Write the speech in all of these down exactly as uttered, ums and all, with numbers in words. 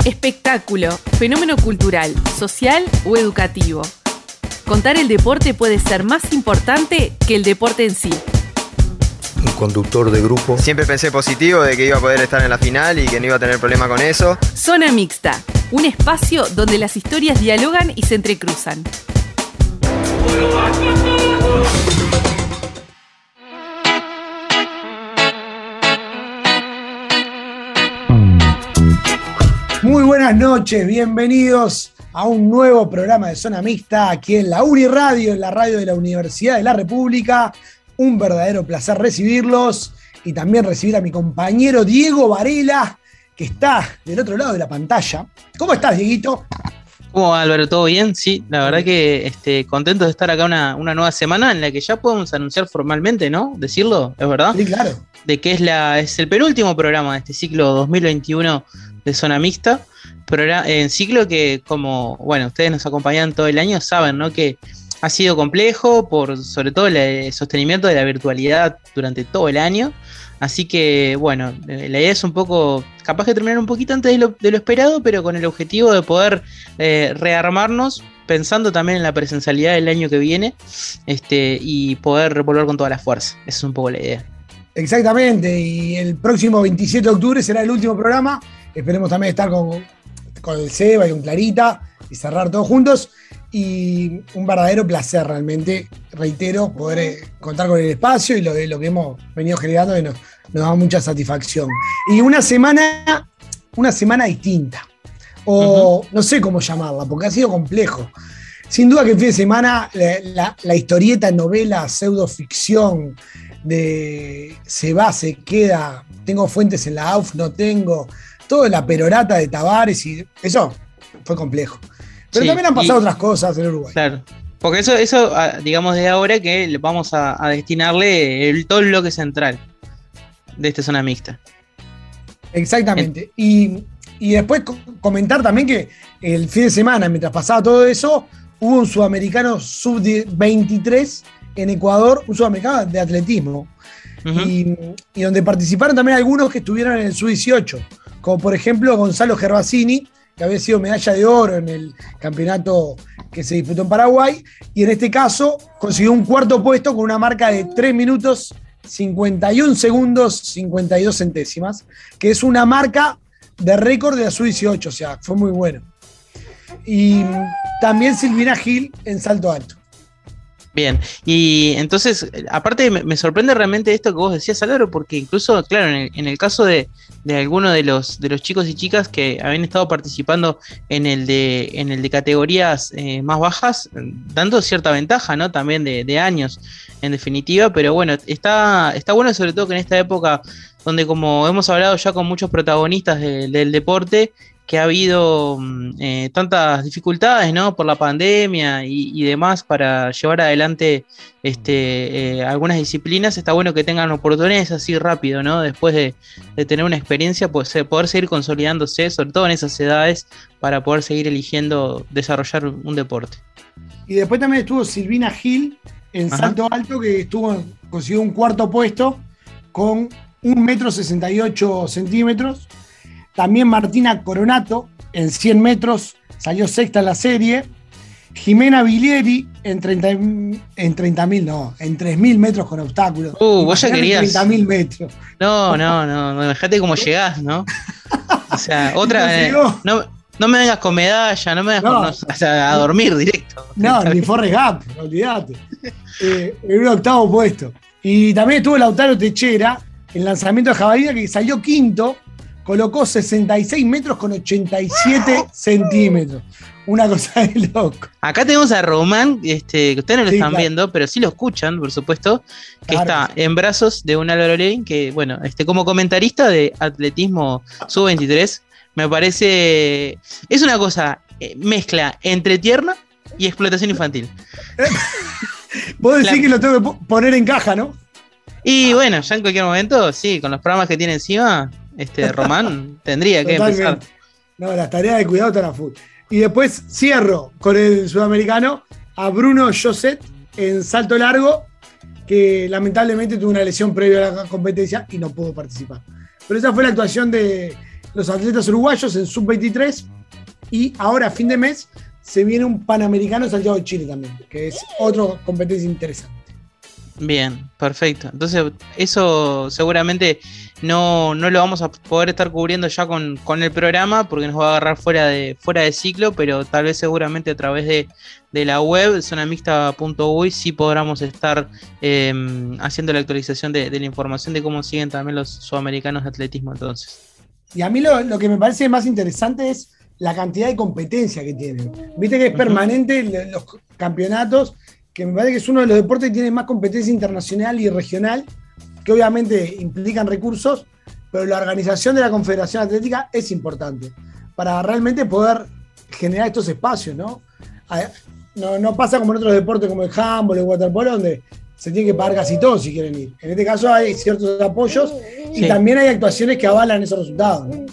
Espectáculo, fenómeno cultural, social o educativo. Contar el deporte puede ser más importante que el deporte en sí. Un conductor de grupo. Siempre pensé positivo de que iba a poder estar en la final y que no iba a tener problema con eso. Zona Mixta, un espacio donde las historias dialogan y se entrecruzan. Muy buenas noches, bienvenidos a un nuevo programa de Zona Mixta aquí en la Uniradio, en la radio de la Universidad de la República. Un verdadero placer recibirlos y también recibir a mi compañero Diego Varela, que está del otro lado de la pantalla. ¿Cómo estás, Dieguito? ¿Cómo va, Álvaro? ¿Todo bien? Sí, la verdad que este, contentos de estar acá una, una nueva semana en la que ya podemos anunciar formalmente, ¿no? Decirlo, ¿es verdad? Sí, claro. De que es, la, es el penúltimo programa de este ciclo dos mil veintiuno de Zona Mixta. Programa, en ciclo que, como, bueno, ustedes nos acompañan todo el año, saben, ¿no? Que ha sido complejo por, sobre todo, el sostenimiento de la virtualidad durante todo el año. Así que, bueno, la idea es un poco, capaz de terminar un poquito antes de lo, de lo esperado, pero con el objetivo de poder eh, rearmarnos, pensando también en la presencialidad del año que viene, este, y poder volver con toda la fuerza. Esa es un poco la idea. Exactamente, y el próximo veintisiete de octubre será el último programa. Esperemos también estar con, con el Seba y con Clarita y cerrar todos juntos. Y un verdadero placer realmente, reitero, poder eh, contar con el espacio y lo, lo que hemos venido generando que nos, nos da mucha satisfacción. Y una semana, una semana distinta, o uh-huh. no sé cómo llamarla, porque ha sido complejo. Sin duda que el fin de semana la, la, la historieta, novela, pseudoficción de se va, se queda, tengo fuentes en la A U F, no tengo, toda la perorata de Tavares y eso fue complejo. Pero sí, también han pasado y, otras cosas en Uruguay. Claro, porque eso, eso digamos, de ahora que vamos a, a destinarle el, todo el bloque central de esta Zona Mixta. Exactamente. Y, y después comentar también que el fin de semana, mientras pasaba todo eso, hubo un sudamericano sub veintitrés en Ecuador, un sudamericano de atletismo. Uh-huh. Y, y donde participaron también algunos que estuvieron en el sub dieciocho, como por ejemplo Gonzalo Gervasini, que había sido medalla de oro en el campeonato que se disputó en Paraguay, y en este caso consiguió un cuarto puesto con una marca de tres minutos cincuenta y un segundos cincuenta y dos centésimas, que es una marca de récord de la sub dieciocho, o sea, fue muy bueno. Y también Silvina Gil en salto alto. Bien, y entonces, aparte me, me sorprende realmente esto que vos decías, Álvaro, porque incluso, claro, en el, en el caso de, de algunos de los, de los chicos y chicas que habían estado participando en el de, en el de categorías eh, más bajas, dando cierta ventaja, ¿no? También de, de años, en definitiva, pero bueno, está, está bueno sobre todo que en esta época, donde como hemos hablado ya con muchos protagonistas de, del deporte, que ha habido eh, tantas dificultades, ¿no? Por la pandemia y, y demás para llevar adelante este, eh, algunas disciplinas, está bueno que tengan oportunidades así rápido, ¿no? Después de, de tener una experiencia, pues poder seguir consolidándose, sobre todo en esas edades, para poder seguir eligiendo desarrollar un deporte. Y después también estuvo Silvina Gil en Ajá. salto alto, que estuvo consiguió un cuarto puesto con un metro sesenta y ocho centímetros. También Martina Coronato en cien metros salió sexta en la serie. Jimena Bilieri en treinta mil, no, en tres mil metros con obstáculos. Uh, vos ya querías. treinta mil metros. No, no, no, no, dejate cómo llegás, ¿no? O sea, otra. Eh, no, no me vengas con medalla, no me vengas no, con, no, o sea, a dormir directo. No, ni Forrest Gump, olvídate. Eh, en un octavo puesto. Y también estuvo Lautaro Techera en lanzamiento de jabalina, que salió quinto. Colocó sesenta y seis metros con ochenta y siete centímetros. Una cosa de loco. Acá tenemos a Román, este, que ustedes no lo sí, están claro. viendo, pero sí lo escuchan, por supuesto, que claro, está sí. en brazos de un Álvaro Levin, que, bueno, este, como comentarista de atletismo sub veintitrés, me parece. Es una cosa, eh, mezcla entre tierna y explotación infantil. Vos decís La... que lo tengo que poner en caja, ¿no? Y bueno, ya en cualquier momento, sí, con los programas que tiene encima. Este Román tendría que Totalmente. empezar. No, las tareas de cuidado están a full. Y después cierro con el sudamericano a Bruno Josset en salto largo, que lamentablemente tuvo una lesión previa a la competencia y no pudo participar. Pero esa fue la actuación de los atletas uruguayos en sub veintitrés y ahora a fin de mes se viene un Panamericano en Santiago de Chile también, que es otra competencia interesante. Bien, perfecto. Entonces eso seguramente no, no lo vamos a poder estar cubriendo ya con, con el programa porque nos va a agarrar fuera de, fuera de ciclo, pero tal vez seguramente a través de, de la web zonamixta punto uy sí podamos estar eh, haciendo la actualización de, de la información de cómo siguen también los sudamericanos de atletismo entonces. Y a mí lo, lo que me parece más interesante es la cantidad de competencia que tienen. Viste que es permanente uh-huh. los campeonatos, que me parece que es uno de los deportes que tiene más competencia internacional y regional, que obviamente implican recursos, pero la organización de la Confederación Atlética es importante para realmente poder generar estos espacios, ¿no? No, no pasa como en otros deportes como el handball o el waterpolo, donde se tiene que pagar casi todo si quieren ir. En este caso hay ciertos apoyos y sí. también hay actuaciones que avalan esos resultados, ¿no?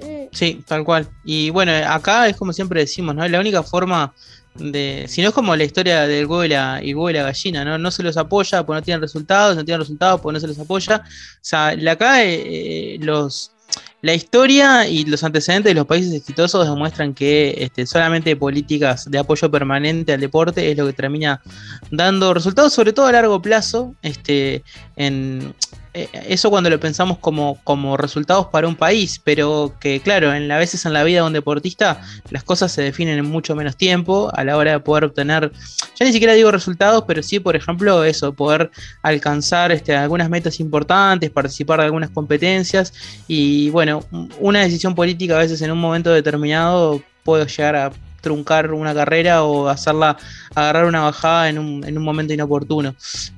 Sí, tal cual. Y bueno, acá es como siempre decimos, ¿no? La única forma de, si no es como la historia del huevo y la, y huevo y la gallina, ¿no? No se los apoya porque no tienen resultados, no tienen resultados porque no se los apoya. O sea, acá eh, los, la historia y los antecedentes de los países exitosos demuestran que este, solamente políticas de apoyo permanente al deporte es lo que termina dando resultados, sobre todo a largo plazo, este, en... eso cuando lo pensamos como, como resultados para un país, pero que claro, en, a veces en la vida de un deportista las cosas se definen en mucho menos tiempo a la hora de poder obtener, ya ni siquiera digo resultados, pero sí, por ejemplo, eso, poder alcanzar este, algunas metas importantes, participar de algunas competencias y bueno, una decisión política a veces en un momento determinado puede llegar a truncar una carrera o hacerla agarrar una bajada en un, en un momento inoportuno.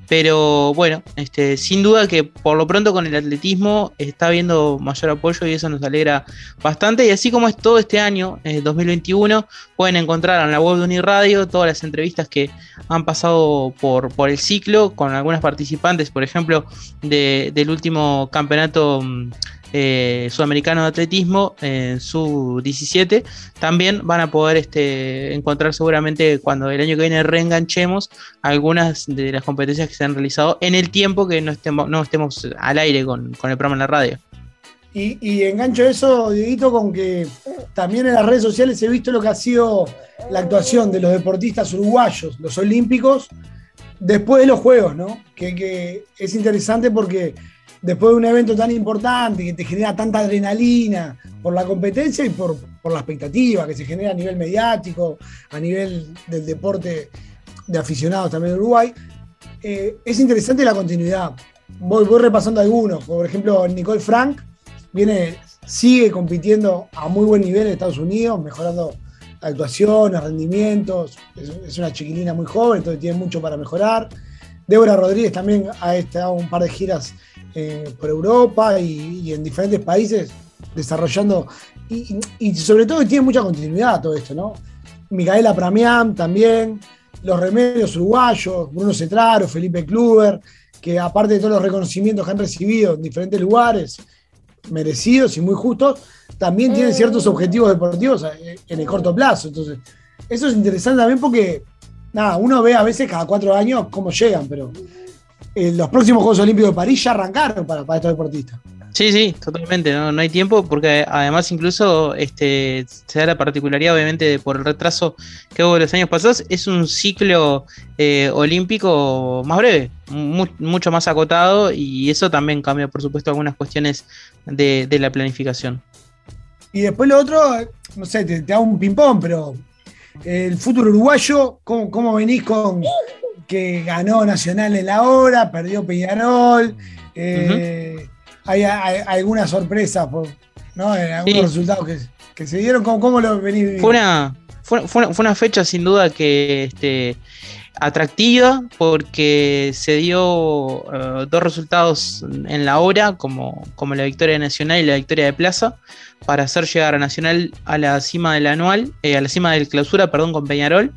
Pero bueno, este, sin duda que por lo pronto con el atletismo está habiendo mayor apoyo y eso nos alegra bastante. Y así como es todo este año, eh, dos mil veintiuno, pueden encontrar en la web de Uniradio todas las entrevistas que han pasado por, por el ciclo con algunas participantes, por ejemplo, de, del último campeonato Eh, sudamericano de atletismo en eh, sub diecisiete. También van a poder este, encontrar seguramente cuando el año que viene reenganchemos algunas de las competencias que se han realizado en el tiempo que no estemos, no estemos al aire con, con el programa en la radio. Y, y engancho eso, Dieguito, con que también en las redes sociales he visto lo que ha sido la actuación de los deportistas uruguayos, los olímpicos, después de los Juegos, ¿no? Que, que es interesante porque después de un evento tan importante que te genera tanta adrenalina por la competencia y por, por la expectativa que se genera a nivel mediático, a nivel del deporte de aficionados también de Uruguay, eh, es interesante la continuidad. Voy, voy repasando algunos, por ejemplo, Nicole Frank viene, sigue compitiendo a muy buen nivel en Estados Unidos, mejorando actuaciones, rendimientos, es, es una chiquilina muy joven, entonces tiene mucho para mejorar. Débora Rodríguez también ha estado un par de giras Eh, por Europa y, y en diferentes países desarrollando y, y sobre todo tiene mucha continuidad todo esto, ¿no? Micaela Pramián también, los remedios uruguayos, Bruno Cetraro, Felipe Kluber, que aparte de todos los reconocimientos que han recibido en diferentes lugares, merecidos y muy justos, también tienen ciertos objetivos deportivos en el corto plazo. Entonces, eso es interesante también porque, nada, uno ve a veces cada cuatro años cómo llegan, pero Eh, los próximos Juegos Olímpicos de París ya arrancaron para, para estos deportistas. Sí, sí, totalmente, no, no hay tiempo porque además incluso este, se da la particularidad obviamente de, por el retraso que hubo los años pasados, es un ciclo eh, olímpico más breve, mu mucho más acotado y eso también cambia por supuesto algunas cuestiones de, de la planificación. Y después lo otro, no sé, te, te hago un ping-pong, pero el fútbol uruguayo, ¿cómo, cómo venís con que ganó Nacional en la hora, perdió Peñarol? Eh, uh-huh. hay, hay, hay alguna sorpresa, ¿no? En algunos sí. resultados que, que se dieron. ¿Cómo, cómo lo venís viviendo? Fue una, fue, fue, una, fue una fecha sin duda que este, atractiva porque se dio uh, dos resultados en la hora, como, como la victoria de Nacional y la victoria de Plaza, para hacer llegar a Nacional a la cima del anual, eh, a la cima del clausura, perdón, con Peñarol.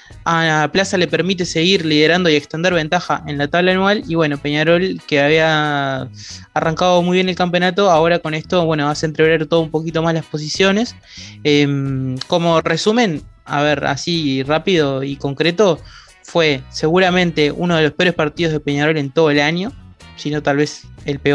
A Plaza le permite seguir liderando y extender ventaja en la tabla anual y bueno, Peñarol, que había arrancado muy bien el campeonato, ahora con esto, bueno, hace entrever todo un poquito más las posiciones. Eh, como resumen, a ver, así rápido y concreto, fue seguramente uno de los peores partidos de Peñarol en todo el año, si no tal vez el peor.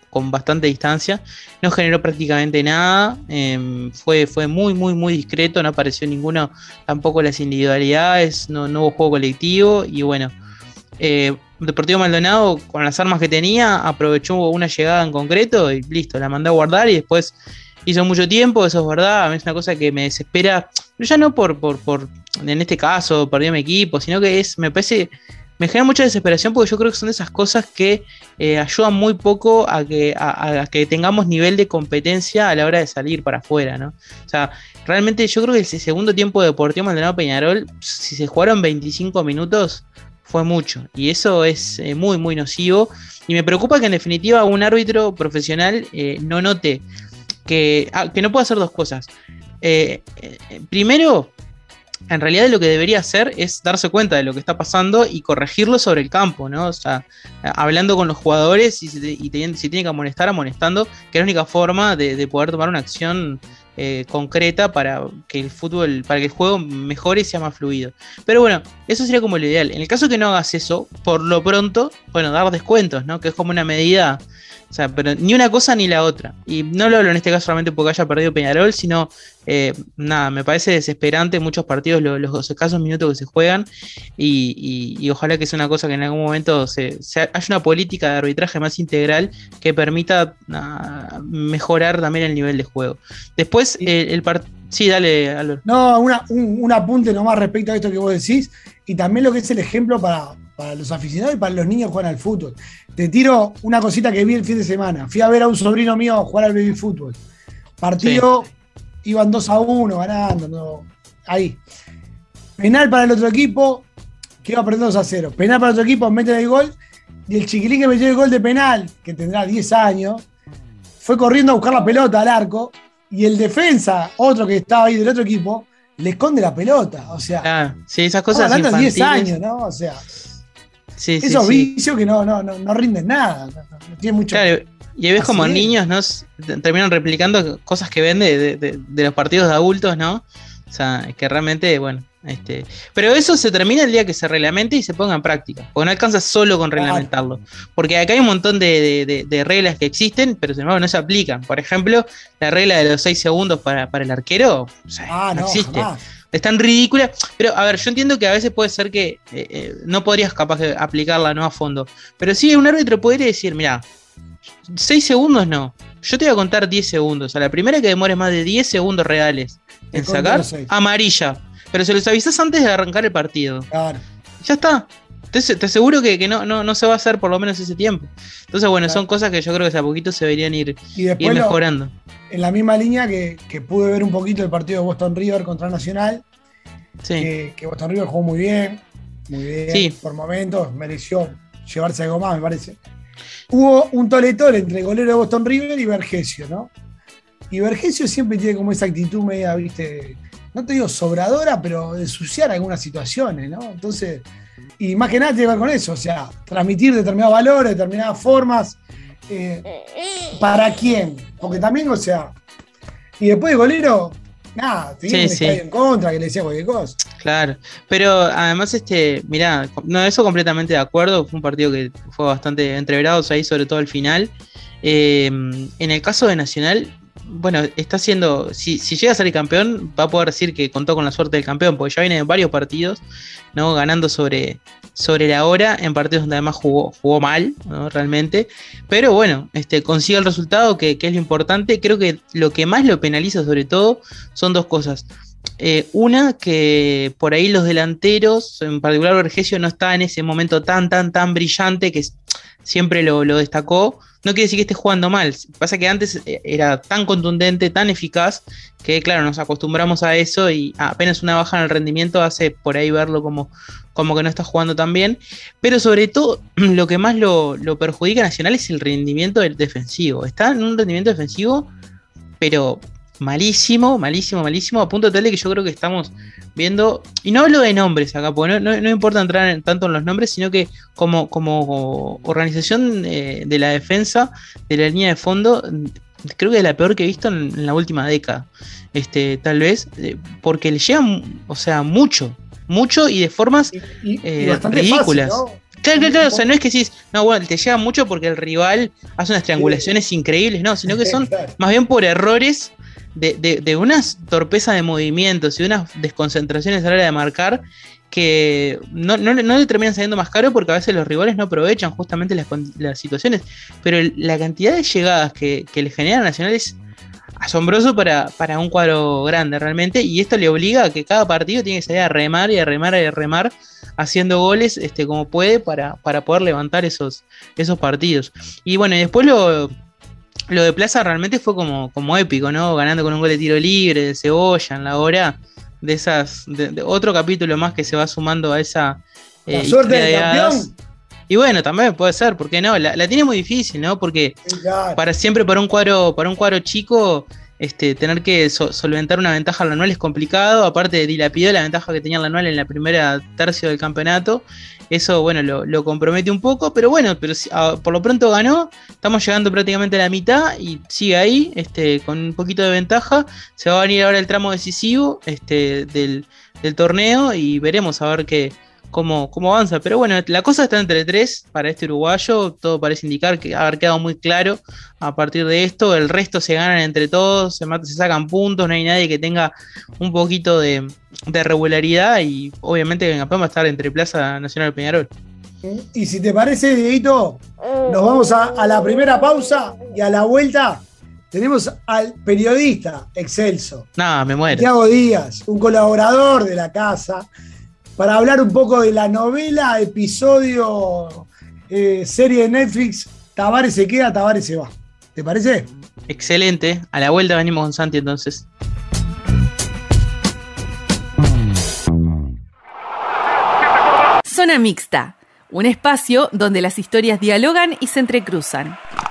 con bastante distancia, no generó prácticamente nada, eh, fue, fue muy, muy, muy discreto, no apareció ninguno, tampoco las individualidades, no, no hubo juego colectivo, y bueno, eh, Deportivo Maldonado, con las armas que tenía, aprovechó una llegada en concreto y listo, la mandó a guardar y después hizo mucho tiempo, eso es verdad, a mí es una cosa que me desespera, pero ya no por, por, por en este caso, perdió mi equipo, sino que es, me parece, me genera mucha desesperación porque yo creo que son de esas cosas que eh, ayudan muy poco a que, a, a que tengamos nivel de competencia a la hora de salir para afuera, ¿no? O sea, realmente yo creo que el segundo tiempo de Deportivo Maldonado Peñarol, si se jugaron veinticinco minutos, fue mucho, y eso es eh, muy, muy nocivo, y me preocupa que en definitiva un árbitro profesional eh, no note que, ah, que no puede hacer dos cosas. Eh, eh, primero, en realidad lo que debería hacer es darse cuenta de lo que está pasando y corregirlo sobre el campo, ¿no? O sea, hablando con los jugadores y, y, y si tiene que amonestar, amonestando, que es la única forma de, de poder tomar una acción eh, concreta para que el fútbol, para que el juego mejore y sea más fluido. Pero bueno, eso sería como lo ideal. En el caso que no hagas eso, por lo pronto, bueno, dar descuentos, ¿no? Que es como una medida. O sea, pero ni una cosa ni la otra. Y no lo hablo en este caso solamente porque haya perdido Peñarol, sino, eh, nada, me parece desesperante muchos partidos, los, los escasos minutos que se juegan, y, y, y ojalá que sea una cosa que en algún momento se, se haya una política de arbitraje más integral que permita uh, mejorar también el nivel de juego. Después, eh, el partido... Sí, dale, Álvaro. No, una, un, un apunte nomás respecto a esto que vos decís, y también lo que es el ejemplo para, para los aficionados y para los niños que juegan al fútbol. Te tiro una cosita que vi el fin de semana. Fui a ver a un sobrino mío jugar al baby fútbol. Partido, sí. Iban dos a uno ganando, no, ahí. Penal para el otro equipo, que iba perdiendo dos a cero. Penal para el otro equipo, meten el gol, y el chiquilín que metió el gol de penal, que tendrá diez años, fue corriendo a buscar la pelota al arco, y el defensa, otro que estaba ahí del otro equipo, le esconde la pelota. O sea, ah, sí, esas cosas hablando de diez infantiles. años, ¿no? O sea, sí, esos sí, vicios sí. que no, no, no, no rinden nada, no, no tiene mucho. Claro, y ves como niños, ¿no? Terminan replicando cosas que ven de, de, de, de los partidos de adultos, ¿no? O sea, que realmente, bueno, este. Pero eso se termina el día que se reglamente y se ponga en práctica. Porque no alcanza solo con reglamentarlo. Porque acá hay un montón de, de, de, de reglas que existen, pero sin embargo no se aplican. Por ejemplo, la regla de los seis segundos para, para el arquero, o sea, ah, no, no existe. Jamás. Es tan ridícula. Pero, a ver, yo entiendo que a veces puede ser que eh, eh, no podrías capaz de aplicarla no a fondo. Pero sí, un árbitro podría decir, mirá, seis segundos no. Yo te voy a contar diez segundos. A la primera que demores más de diez segundos reales en sacar, amarilla. Pero se los avisás antes de arrancar el partido. Claro. Ya está. Te, te aseguro que, que no, no, no se va a hacer por lo menos ese tiempo. Entonces, bueno, claro. Son cosas que yo creo que a poquito se deberían ir, ir mejorando. Lo, en la misma línea que, que pude ver un poquito el partido de Boston River contra Nacional. Sí. Que, que Boston River jugó muy bien. Muy bien. Sí. Por momentos mereció llevarse algo más, me parece. Hubo un tole-tole entre el golero de Boston River y Vergesio, ¿no? Y Vergesio siempre tiene como esa actitud media, viste, no te digo sobradora, pero de ensuciar algunas situaciones, ¿no? Entonces, y más que nada tiene que ver con eso, o sea, transmitir determinados valores, determinadas formas. Eh, ¿Para quién? Porque también, o sea, y después de golero, nada, tenía sí, un estadio sí. en contra que le decía cualquier cosa. Claro, pero además, este, mirá, no, eso completamente de acuerdo, fue un partido que fue bastante entreverado ahí, sobre todo al final. Eh, en el caso de Nacional, bueno, está haciendo, si, si llega a salir campeón, va a poder decir que contó con la suerte del campeón, porque ya viene de varios partidos, ¿no? Ganando sobre, sobre la hora, en partidos donde además jugó, jugó mal, ¿no? Realmente, pero bueno, este, consigue el resultado, que, que es lo importante. Creo que lo que más lo penaliza sobre todo son dos cosas. Eh, una, que por ahí los delanteros, en particular Vergesio, no está en ese momento tan, tan, tan brillante que siempre lo, lo destacó. No quiere decir que esté jugando mal. Pasa que antes era tan contundente, tan eficaz, que claro, nos acostumbramos a eso y apenas una baja en el rendimiento hace por ahí verlo como, como que no está jugando tan bien. Pero sobre todo, lo que más lo, lo perjudica a Nacional es el rendimiento del defensivo. Está en un rendimiento defensivo, pero malísimo, malísimo, malísimo, a punto tal de que yo creo que estamos viendo, y no hablo de nombres acá, porque no, no, no importa entrar en, tanto en los nombres, sino que como, como organización eh, de la defensa, de la línea de fondo, creo que es la peor que he visto en, en la última década, este, tal vez, eh, porque le llegan, o sea, mucho, mucho y de formas y, y, eh, y bastante ridículas. Fácil, ¿no? Claro, claro, claro, o sea, no es que decís, no, bueno, te llega mucho porque el rival hace unas triangulaciones increíbles, no, sino que son Claro. más bien por errores de, de, de unas torpezas de movimientos y unas desconcentraciones a la hora de marcar que no, no, no le terminan saliendo más caro porque a veces los rivales no aprovechan justamente las, las situaciones, pero el- la cantidad de llegadas que, que le genera Nacional es asombroso para, para un cuadro grande realmente, y esto le obliga a que cada partido tiene que salir a remar y a remar y a remar haciendo goles este, como puede para, para poder levantar esos, esos partidos. Y bueno, y después lo, lo de Plaza realmente fue como, como épico, ¿no? Ganando con un gol de tiro libre de Cebolla en la hora de esas, de, de otro capítulo más que se va sumando a esa La eh, suerte historia del de hadas. campeón. Y bueno, también puede ser, ¿por qué no? La, la tiene muy difícil, ¿no? Porque Sí, claro. para siempre para un cuadro, para un cuadro chico, este, tener que so- solventar una ventaja al anual es complicado. Aparte dilapidó la ventaja que tenía el anual en la primera tercio del campeonato. Eso, bueno, lo, lo compromete un poco, pero bueno, pero si- a- por lo pronto ganó. Estamos llegando prácticamente a la mitad y sigue ahí, este, con un poquito de ventaja. Se va a venir ahora el tramo decisivo, este, del, del torneo y veremos a ver qué. Cómo, cómo avanza, pero bueno, la cosa está entre tres para este uruguayo, todo parece indicar que haber quedado muy claro a partir de esto, el resto se ganan entre todos, se, matan, se sacan puntos, no hay nadie que tenga un poquito de, de regularidad y obviamente que el campeón va a estar entre Plaza Nacional y Peñarol. Y si te parece, Dieguito, nos vamos a, a la primera pausa y a la vuelta tenemos al periodista excelso, Nada, me muero. Santiago Díaz, un colaborador de la casa, para hablar un poco de la novela, episodio, eh, serie de Netflix, Tavares se queda, Tavares se va. ¿Te parece? Excelente, a la vuelta venimos con Santi entonces. Zona Mixta, un espacio donde las historias dialogan y se entrecruzan.